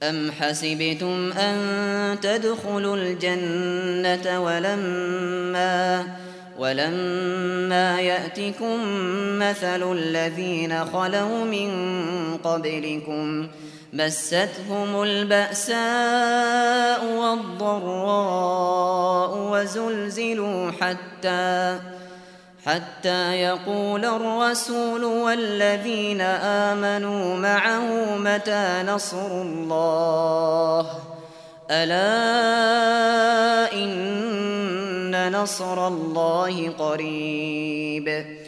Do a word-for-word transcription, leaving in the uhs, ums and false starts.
أم حسبتم أن تدخلوا الجنة ولما ولما يأتكم مثل الذين خلوا من قبلكم مستهم البأساء والضراء وزلزلوا حتى حتى يقول الرسول والذين آمنوا معه متى نصر الله ألا إن نصر الله قريب